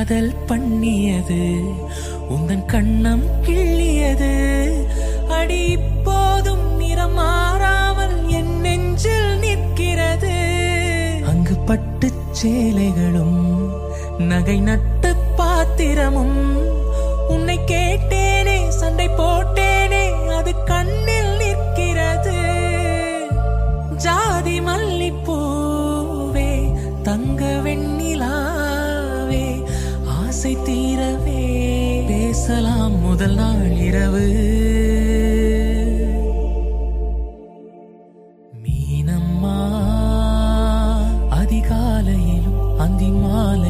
காதல் பண்ணியது உந்தன் கண்ணம் கிள்ளியது அடி இப்போதும் நிறம் மாறாமல் என் நெஞ்சில் நிற்கிறது அங்கு பட்டு சேலைகளும் நகை நட்டு பாத்திரமும் உன்னை கேட்டேனே சண்டை போட்டேனே அது கண்ணில் நிற்கிறது ஜாதி மல்லிப்பூவே தங்க வெண்ணிலாவே ஆசை தீரவே பேசலாம் முதல் நாள் இரவு